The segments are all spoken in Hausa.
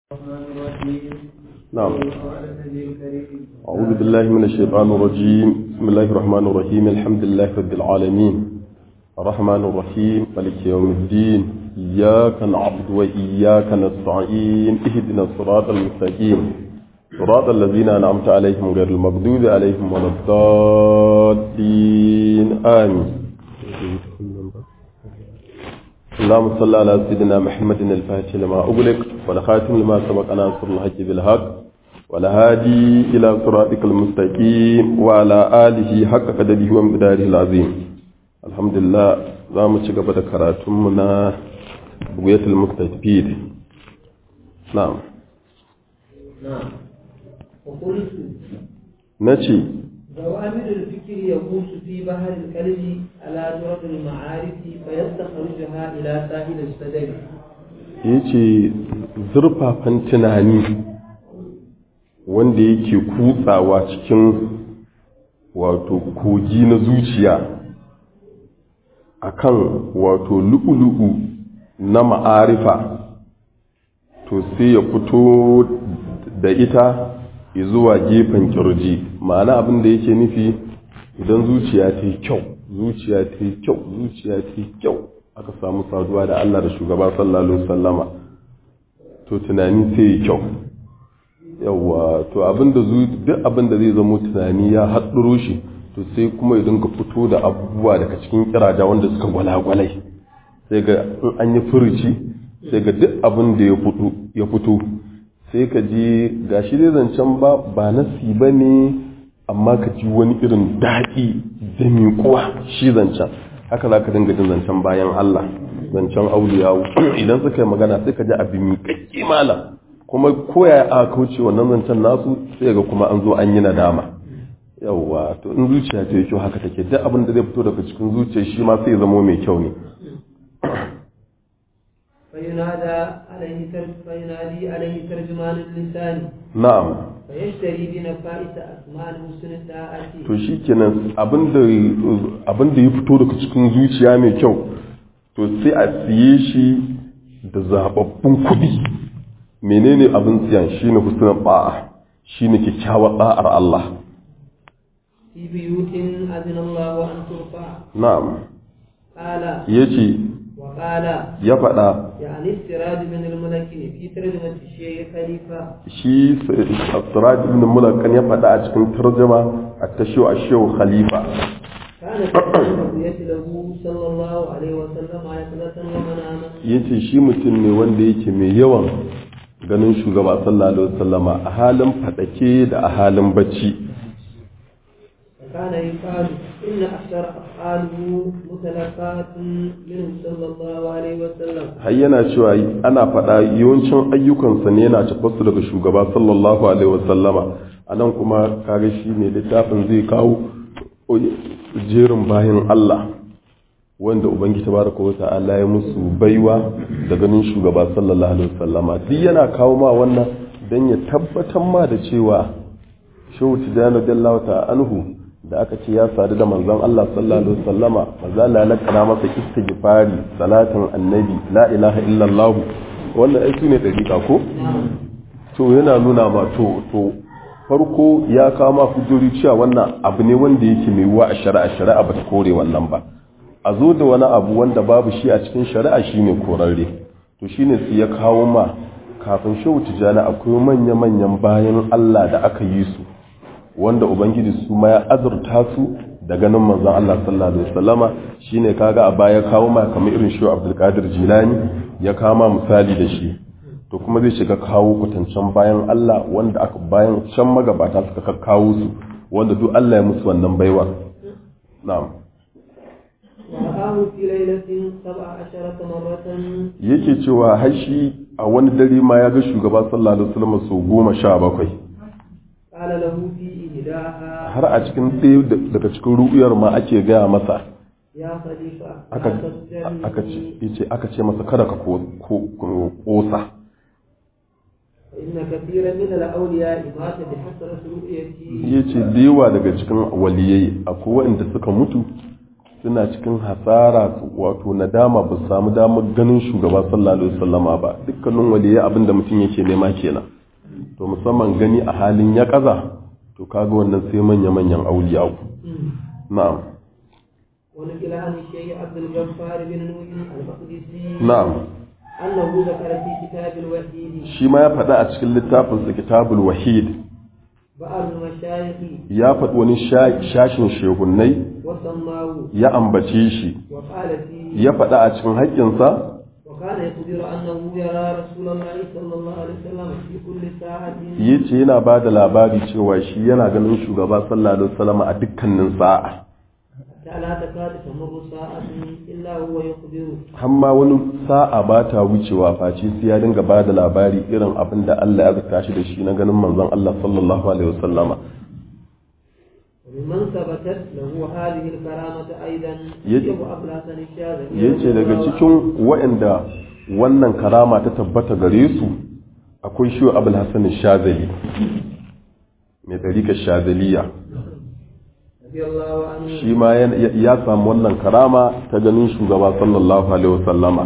نعم. أعوذ بالله من الشيطان الرجيم. بسم الله الرحمن الرحيم. الحمد لله رب العالمين الرحمن الرحيم مالك يوم الدين. إياك نعبد وإياك نستعين. اهدنا الصراط المستقيم صراط الذين أنعمت عليهم غير المغضوب عليهم ولا الضالين. آمين. اللهم صل على سيدنا محمد الفاتح لما أغلق والخاتم لما سبق ناصر الحق بالحق والهادي إلى صراطك المستقيم وعلى آله حق قدره ومقداره العظيم. الحمد لله. زامو cigaba da karatunmu na bugiyatul mustafid. Na'am. Nace دوامر الفكر يغوص في بحر القلب على درب المعارف فيستخرجها إلى ساحل الصدر. yace zurfafan tunani wanda yake kutsawa cikin wato kogi na zuciya akan wato lu'ulu'u na ma'arifa, to sai ya fito da ita zuwa gefen kirji. Ma'ana abin da yake nufi, idan zuciya ta yi kyau, zuciya ta yi kyau, zuciya ta yi kyau, aka samu saduwa da Allah da shugaba sallallahu alaihi wasallama, to tunani sai yi kyau. Yawwa, to duk abin da zai zama tunani ya haɗuro shi, to sai kuma idan ka fito da abubuwa daga cikin kiraja wanda suka gwalagwalai, sai ga in an yi furuci, sai ga duk abin da ya fito sai ka ji gashi dai zancen ba nasi ba ne, amma ka ji wani irin daɗi da miƙuwa shi zancen. Haka za ka dinga jin zancen bayan Allah, zancen auliyawu idan suka yi magana sai ka ji abin miƙaƙƙi malam, kuma koya a kauce wannan zancen nasu sai ga kuma an zo an yi nadama. Yawwa, to in zuciya ta yi kyau haka take, duk abin da zai fito daga cikin zuciya shi ma sai zama mai kyau ne. فينادي عليه ترجمان اللسان. نعم. فيشتري بنفائس أسماء حسن الساعة. to shikenan abin da ya fito daga cikin zuciya mai kyau, to sai a siye shi da zababbun kuɗi. Menene abin siyan? Shine husnul ba'a, shine kyakkyawar da'ar Allah. في بيوت أذن الله أن ترفع. Na'am. قال. Yace. وقال. Ya faɗa. يعني السراج بن الملكن في ترجمة الشيخ خليفة. Shi Siraj ibn Mulakan ya faɗa a cikin tarjuma at-tashiyu ash-shaykh Khalifa. كان تقوية له صلى الله عليه وسلم عيقلة ومناما. Yace shi mutum ne wanda yake mai yawan ganin shugaba sallallahu alaihi wasallama a halin fadake da a halin bacci. كان يقال إن أكثر أفعاله متلقات منه صلى الله عليه وسلم. har yana cewa ana faɗa yawancin ayyukansa ne yana tafasu daga shugaba sallallahu alaihi wasallama. Anan kuma kage shi ne littafin zai kawo jerin bayan Allah wanda ubangiji tabaraka wa ta'ala ya musu baiwa da ganin shugaba sallallahu alaihi wasallama. Duk yana kawo ma wannan dan ya tabbatar ma da cewa shehu tijani radiyallahu ta'ala anhu da aka ce ya sadu da manzon Allah sallallahu alaihi wasallama, manzo Allah ya lakana masa istighfari, salatin annabi, la ilaha illallah. Wannan ai sune dariqa ko? To yana nuna ma to farko ya kama hujjoji cewa wannan abu ne wanda yake mai wa a shari'a ba ta kore wannan ba. A zo da wani abu wanda babu shi a cikin shari'a shine korarre. To shine sai ya kawo ma kafin shehu tijani akwai manya-manyan bayan Allah da aka yi su, wanda ubangiji su ma ya azurta su da ganin manzon Allah sallallahu alaihi wasallama. Shine kaga a baya kawo ma kamar irin Shehu Abdul Qadir Jilani ya kama misali da shi. To kuma zai shiga kawo kutancan bayan Allah wanda aka bayan can magabata suka kawo su, wanda duk Allah ya musu wannan baiwa. Na'am. Yake cewa har shi a wani dare ma ya ga shugaba sallallahu alaihi wasallama sau 17. har a cikin ɗaya daga cikin ru'uyar ma ake gaya masa, aka ce masa kada ka ƙosa. Ya ce da yawa daga cikin waliyai akwai waɗanda suka mutu suna cikin hasara wato nadama ba su samu damar ganin shugaba sallallahu alaihi wasallama ba. Dukkanin waliyai abin da mutum yake nema kenan, to musamman gani a halin ya kaza, to kaga wannan sai manya-manyan auliya. Na'am. wani kila an shayi Abdul Ghaffar bin Nuhi al-Maqdisi Na'am. annahu zakara fi kitab al-wahid Shi ma ya faɗa a cikin littafinsa Kitabul Wahid, ba'd al-mashayikh ya faɗi wani shashin shehunnai, wa sammahu ya ambace shi, wa qala fi ya faɗa a cikin haƙƙinsa, wa kana yaqdiru annahu yara rasulullahi sallallahu alaihi wasallam fi kulli sa'atin yace yana ba da labari cewa shi yana ganin shugaba sallallahu alaihi wasallam a dukkanin sa'a. لا تكاد تمر ساعة إلا هو يخبر. Hamma wani sa'a ba ta wucewa face sai ya dinga ba da labari irin abin da Allah ya zata shi da shi na ganin manzon Allah sallallahu alaihi wasallama. ومن ثبتت له هذه الكرامة أيضا يجب أبو الحسن الشاذلي. Yace daga cikin waɗanda wannan karama ta tabbata gare su akwai shi Abul Hasan Shazali mai dariƙar Shazaliya. Shi ma ya samu wannan karama ta ganin shugaba sallallahu alaihi wasallama.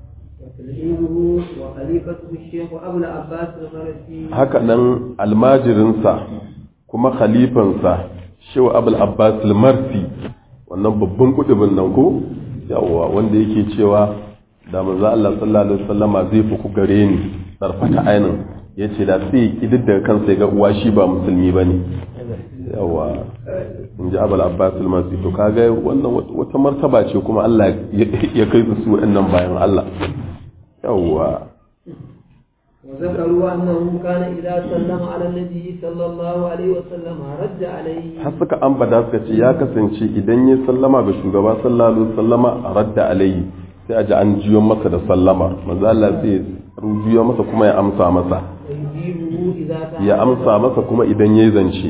Haka nan almajirinsa kuma khalifansa Shehu Abul Abbas al-Marsi, wannan babban kudubin nan ko yawa wanda yake cewa da manzo Allah sallallahu alaihi wasallama zai fi ku gare ni tarfata ainin, yace da sai kididdaga kansa ya ga uwa shi ba musulmi bane. Yawa in ji Abul Abbas al-Marsi, to kaga wannan wata martaba ce kuma Allah ya kai su waɗannan bayan Allah. Yawa وذكروا أنه كان إذا سلم على النبي صلى الله عليه وسلم رد عليه. har suka ambata suka ce ya kasance idan ya sallama ga shugaba sallallahu alaihi wasallama radda alaihi, sai a ji an jiyo masa da sallama, manzo Allah sai jiyo masa kuma ya amsa masa, ya amsa masa kuma idan yayi zance.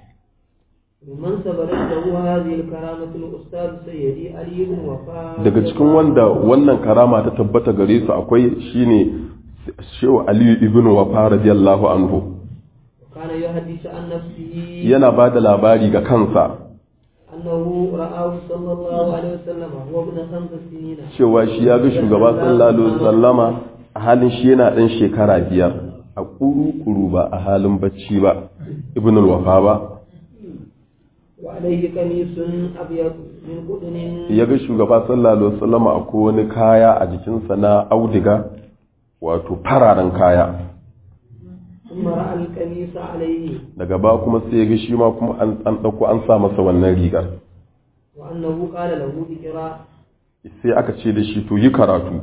Daga cikin wanda wannan karama ta tabbata gare su akwai shine Shehu Ali ibn Wafa radiyallahu anhu. Yana ba da labari ga kansa cewa shi ya ga shugaba sallallahu alaihi wasallama a halin shi yana ɗan shekara 5, a kuru ba a halin bacci ba, ibn al-Wafa ba. Ya ga shugaba sallallahu alaihi wasallama akwai wani kaya a jikinsa na audiga, wato fararen kaya. Daga ba kuma sai ya ga shi ma kuma an ɗauko an sa masa wannan rigar. Sai aka ce da shi to yi karatu.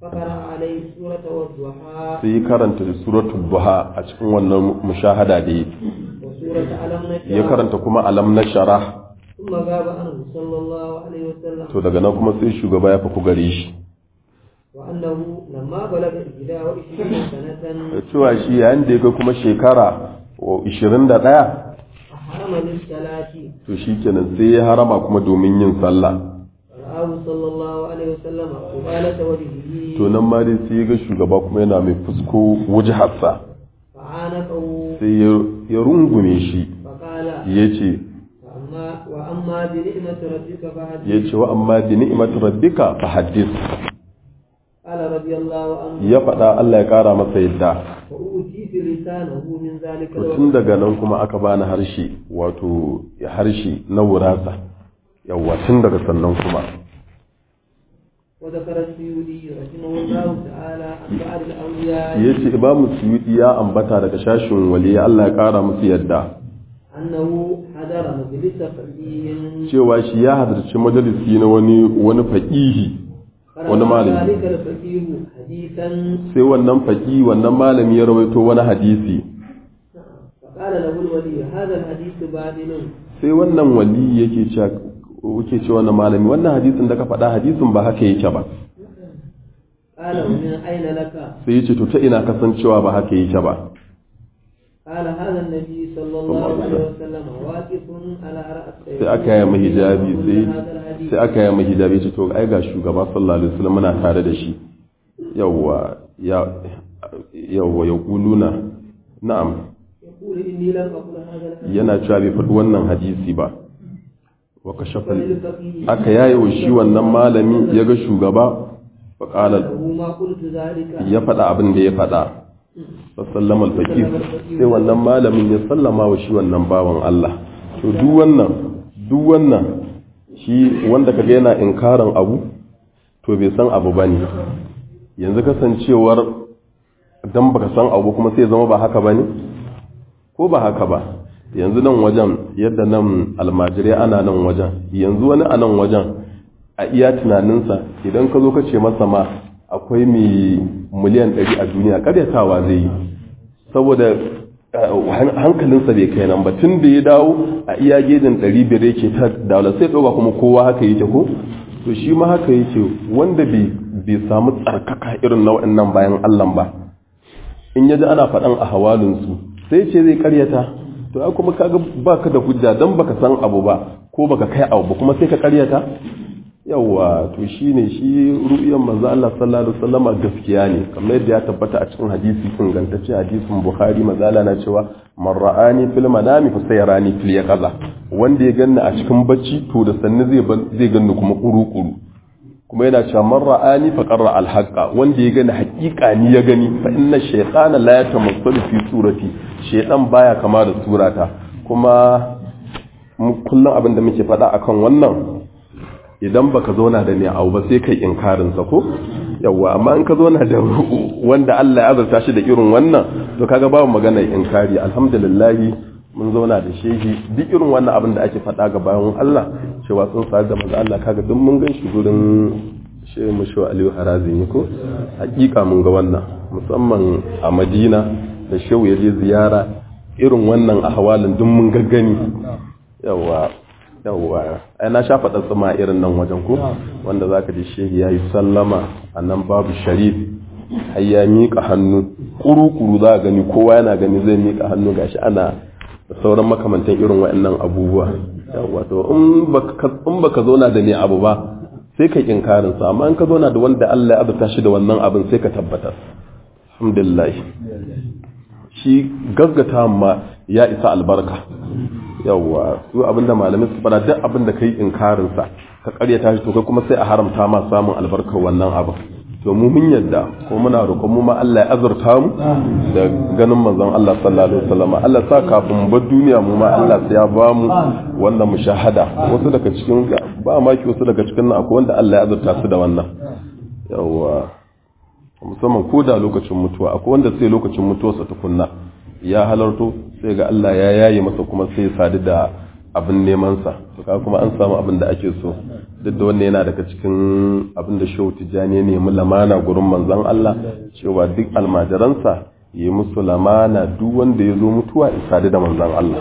Sai yi karanta da suratul duha a cikin wannan mushahada da yi. Ya karanta kuma alam na shara. To daga nan kuma sai shugaba ya faku gare shi. Cewa shi yayin da ya kai kuma shekara 21, to shi kenan sai ya harama kuma domin yin sallah. To nan ma dai sai ya ga shugaba kuma yana mai fusko wajharsa, sai ya rungume shi, ya ce wa amma bi ni'mati rabbika fa haddith. Ya faɗa Allah ya ƙara masa yadda. Tun daga nan kuma aka bani harshe, wato harshe na wurasa, yawa tun daga sannan kuma. Ya ce Imamu Suyuti ya ambata daga shashin waliya Allah ya ƙara musu yadda. Cewa shi ya hadarci majalisi na wani faƙihi, wani malami. Sai wannan faƙi wannan malami ya rawaito wani hadisi. Sai wannan wali yake cewa wannan malami, wannan hadisin da ka faɗa hadisin ba haka yake ba. Sai ya ce to ta ina kasancewa ba haka yake ba. Sai aka yi mahijabi sai aka yi mahijabi ce to ai ga shugaba sallallahu alaihi wasallam muna tare da shi. Yawwa ya kuluna na'am, yana cewa bai faɗi wannan hadisi ba. wa kashafa aka yaye wa shi wannan malami ya ga shugaba fa qala ya faɗa abin da ya faɗa fa sallama al-faqih sai wannan malamin ya sallama wa shi wannan bawan Allah to duk wannan shi wanda kaga yana inkarin abu to bai san abu bane yanzu kasancewar dan baka san abu kuma sai zama ba haka bane ko ba haka ba yanzu nan wajen yadda nan almajirai ana nan wajen yanzu wani a nan wajen a iya tunaninsa idan ka zo ka ce masa ma akwai miliyan 100 a duniya karyatawa zai yi saboda hankalinsa bai kai nan ba tun da ya dawo a iya gejin 500 yake ta daula sai ɗauka kuma kowa haka yake ko to shi ma haka yake wanda bai samu tsarkaka irin na waɗannan bayan Allah ba in yaji ana faɗan a hawalinsu sai ce zai karyata to ai kuma kaga baka da hujja dan baka san abu ba ko baka kai abu ba kuma sai ka karyata yawa to shine shi ru'yan manzo Allah sallallahu alaihi wasallam gaskiya ne kamar yadda ya tabbata a cikin hadisi ingantacce hadisin Bukhari manzo Allah na cewa man ra'ani fil manami fa sayarani fil yaqaza wanda ya ganni a cikin bacci to da sanni zai ganni kuma kuru kuma yana cewa man ra'ani fa qarra al haqa wanda ya gani haƙiƙa ni ya gani fa inna shaytana la yatamassalu fi surati shaytan baya kama da surata kuma kullum abin da muke faɗa akan wannan idan baka zauna da ni abu ba sai kai inkarin sa ko yawa amma in ka zauna da wanda Allah ya azurta shi da irin wannan to kaga babu magana inkari alhamdulillah mun zauna da shehi duk irin wannan abin da ake faɗa ga bayan Allah cewa sun sadu da manzo Allah kaga duk mun gan shi gurin shehu Musho Aliyu Harazimi ko hakika mun ga wannan musamman a Madina da shehu ya je ziyara irin wannan ahwalin duk mun gaggani yawa ai na sha faɗa tsama irin nan wajen ko wanda zaka ji shehi yayi sallama annan babu sharif har ya miƙa hannu kuru za gani kowa yana gani zai miƙa hannu gashi ana da sauran makamantan irin waɗannan abubuwa wato in baka zauna da ne abu ba sai ka inkarin sa amma in ka zauna da wanda Allah ya azurta shi da wannan abin sai ka tabbatar alhamdulillah shi gaggata ma ya isa albarka yawa su abinda malamin su fara duk abinda kai inkarin sa ka karyata shi to kai kuma sai a haramta ma samun albarkar wannan abin to mu mun yadda ko muna roƙon mu ma Allah ya azurta mu da ganin manzon Allah sallallahu alaihi wasallam Allah sa kafin mu bar duniya mu ma Allah sai ya ba mu wannan mushahada wasu daga cikin ba ma ki wasu daga cikin nan akwai wanda Allah ya azurta su da wannan yawa musamman ko da lokacin mutuwa akwai wanda sai lokacin mutuwarsa tukunna ya halarto sai ga Allah ya yaye masa kuma sai ya sadu da abin neman sa to kuma an samu abin da ake so duk da wannan yana daga cikin abin da Shehu Tijjani ne mu lamana gurin manzon Allah cewa duk almajiransa yi musu lamana duk wanda ya zo mutuwa ya sadu da manzon Allah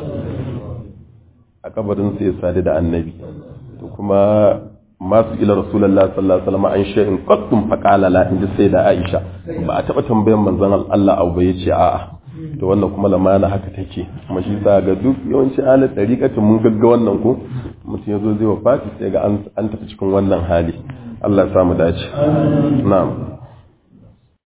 a kabarin sa ya sadu da annabi to kuma masu ila rasulullahi sallallahu alaihi wasallam an shay'in qattum faqala la inda sai da Aisha ba a taba tambayan manzon Allah abu yace a'a to wannan kuma lamana haka take kuma shi sa ga duk yawanci halar tariqatin mun gagga wannan ko mutum yazo zai wafati sai ga an tafi cikin wannan hali Allah ya samu dace na'am